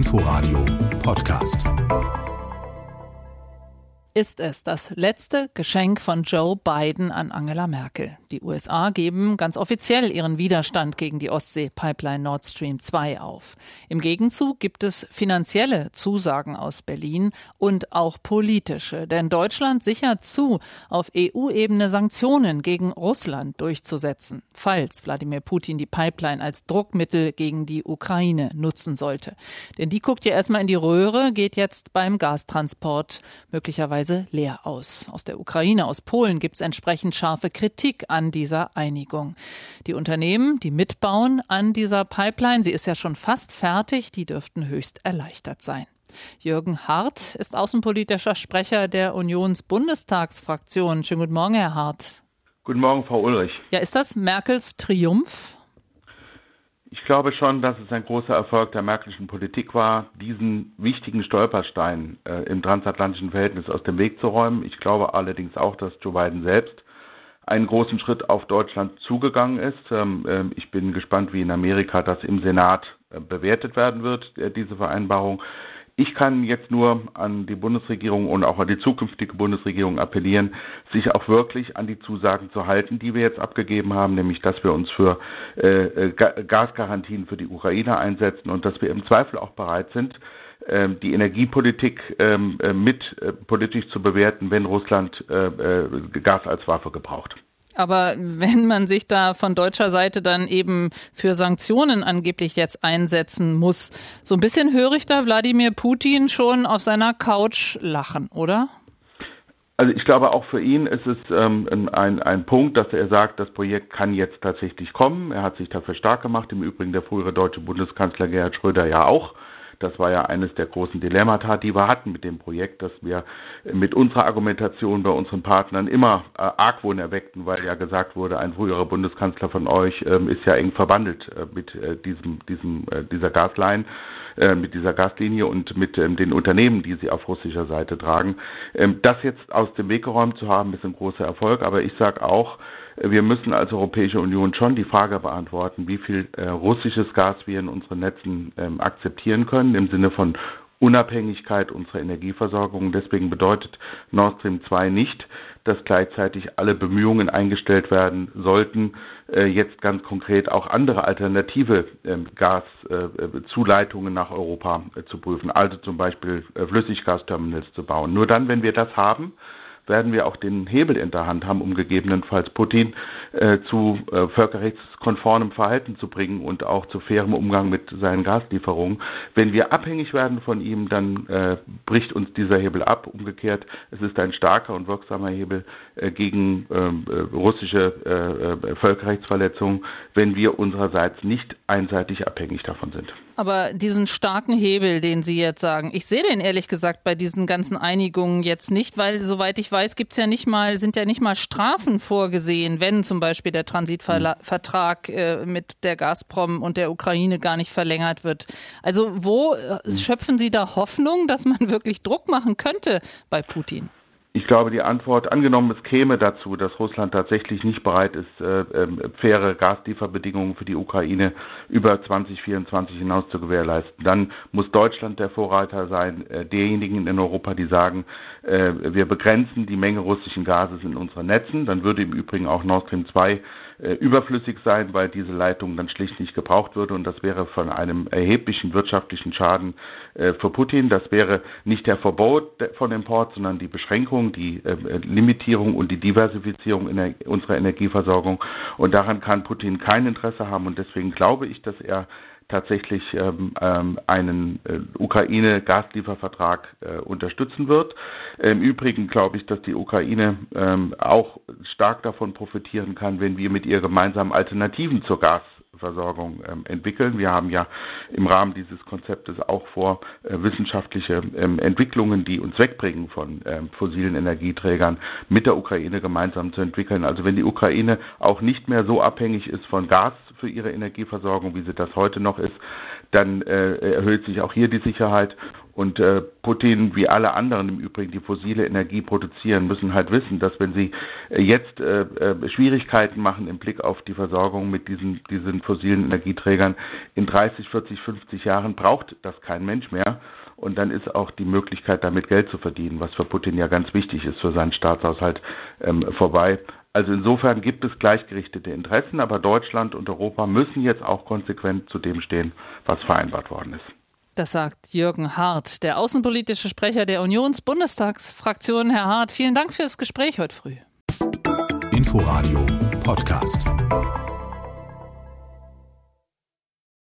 Inforadio Podcast. Ist es das letzte Geschenk von Joe Biden an Angela Merkel? Die USA geben ganz offiziell ihren Widerstand gegen die Ostsee-Pipeline Nord Stream 2 auf. Im Gegenzug gibt es finanzielle Zusagen aus Berlin und auch politische. Denn Deutschland sichert zu, auf EU-Ebene Sanktionen gegen Russland durchzusetzen, falls Wladimir Putin die Pipeline als Druckmittel gegen die Ukraine nutzen sollte. Denn die guckt ja erstmal in die Röhre, geht jetzt beim Gastransport möglicherweise leer aus. Aus der Ukraine, aus Polen gibt es entsprechend scharfe Kritik an dieser Einigung. Die Unternehmen, die mitbauen an dieser Pipeline, sie ist ja schon fast fertig, die dürften höchst erleichtert sein. Jürgen Hart ist außenpolitischer Sprecher der Unionsbundestagsfraktion. Schönen guten Morgen, Herr Hart. Guten Morgen, Frau Ulrich. Ja, ist das Merkels Triumph? Ich glaube schon, dass es ein großer Erfolg der merkelischen Politik war, diesen wichtigen Stolperstein im transatlantischen Verhältnis aus dem Weg zu räumen. Ich glaube allerdings auch, dass Joe Biden selbst einen großen Schritt auf Deutschland zugegangen ist. Ich bin gespannt, wie in Amerika das im Senat bewertet werden wird, diese Vereinbarung. Ich kann jetzt nur an die Bundesregierung und auch an die zukünftige Bundesregierung appellieren, sich auch wirklich an die Zusagen zu halten, die wir jetzt abgegeben haben, nämlich dass wir uns für Gasgarantien für die Ukraine einsetzen und dass wir im Zweifel auch bereit sind, die Energiepolitik mit politisch zu bewerten, wenn Russland Gas als Waffe gebraucht. Aber wenn man sich da von deutscher Seite dann eben für Sanktionen angeblich jetzt einsetzen muss, so ein bisschen höre ich da Wladimir Putin schon auf seiner Couch lachen, oder? Also ich glaube, auch für ihn ist es ein Punkt, dass er sagt, das Projekt kann jetzt tatsächlich kommen. Er hat sich dafür stark gemacht, im Übrigen der frühere deutsche Bundeskanzler Gerhard Schröder ja auch. Das war ja eines der großen Dilemmata, die wir hatten mit dem Projekt, dass wir mit unserer Argumentation bei unseren Partnern immer Argwohn erweckten, weil ja gesagt wurde, ein früherer Bundeskanzler von euch ist ja eng verwandelt mit dieser Gasline, mit dieser Gaslinie und mit den Unternehmen, die sie auf russischer Seite tragen. Das jetzt aus dem Weg geräumt zu haben, ist ein großer Erfolg, aber ich sage auch, wir müssen als Europäische Union schon die Frage beantworten, wie viel russisches Gas wir in unseren Netzen akzeptieren können, im Sinne von Unabhängigkeit unserer Energieversorgung. Deswegen bedeutet Nord Stream 2 nicht, dass gleichzeitig alle Bemühungen eingestellt werden sollten, jetzt ganz konkret auch andere alternative Gaszuleitungen nach Europa zu prüfen, also zum Beispiel Flüssiggasterminals zu bauen. Nur dann, wenn wir das haben, werden wir auch den Hebel in der Hand haben, um gegebenenfalls Putin zu völkerrechtskonformem Verhalten zu bringen und auch zu fairem Umgang mit seinen Gaslieferungen. Wenn wir abhängig werden von ihm, dann bricht uns dieser Hebel ab. Umgekehrt, es ist ein starker und wirksamer Hebel gegen russische Völkerrechtsverletzungen, wenn wir unsererseits nicht einseitig abhängig davon sind. Aber diesen starken Hebel, den Sie jetzt sagen, ich sehe den ehrlich gesagt bei diesen ganzen Einigungen jetzt nicht, weil soweit ich weiß, sind ja nicht mal Strafen vorgesehen, wenn zum Beispiel der Transitvertrag mit der Gazprom und der Ukraine gar nicht verlängert wird. Also wo schöpfen Sie da Hoffnung, dass man wirklich Druck machen könnte bei Putin? Ich glaube, die Antwort, angenommen es käme dazu, dass Russland tatsächlich nicht bereit ist, faire Gaslieferbedingungen für die Ukraine über 2024 hinaus zu gewährleisten, dann muss Deutschland der Vorreiter sein, derjenigen in Europa, die sagen, wir begrenzen die Menge russischen Gases in unseren Netzen. Dann würde im Übrigen auch Nord Stream 2 überflüssig sein, weil diese Leitung dann schlicht nicht gebraucht würde und das wäre von einem erheblichen wirtschaftlichen Schaden für Putin. Das wäre nicht der Verbot von Import, sondern die Beschränkung, die Limitierung und die Diversifizierung unserer Energieversorgung und daran kann Putin kein Interesse haben und deswegen glaube ich, dass er tatsächlich einen Ukraine-Gasliefervertrag unterstützen wird. Im Übrigen glaube ich, dass die Ukraine auch stark davon profitieren kann, wenn wir mit ihr gemeinsam Alternativen zur Gasversorgung entwickeln. Wir haben ja im Rahmen dieses Konzeptes auch vor, wissenschaftliche Entwicklungen, die uns wegbringen von fossilen Energieträgern, mit der Ukraine gemeinsam zu entwickeln. Also wenn die Ukraine auch nicht mehr so abhängig ist von Gas für ihre Energieversorgung, wie sie das heute noch ist, dann erhöht sich auch hier die Sicherheit Und Putin, wie alle anderen im Übrigen, die fossile Energie produzieren, müssen halt wissen, dass wenn sie jetzt Schwierigkeiten machen im Blick auf die Versorgung mit diesen fossilen Energieträgern, in 30, 40, 50 Jahren braucht das kein Mensch mehr. Und dann ist auch die Möglichkeit, damit Geld zu verdienen, was für Putin ja ganz wichtig ist für seinen Staatshaushalt, vorbei. Also insofern gibt es gleichgerichtete Interessen, aber Deutschland und Europa müssen jetzt auch konsequent zu dem stehen, was vereinbart worden ist. Das sagt Jürgen Hart, der außenpolitische Sprecher der Unions-Bundestagsfraktion. Herr Hart, vielen Dank für das Gespräch heute früh. Inforadio Podcast.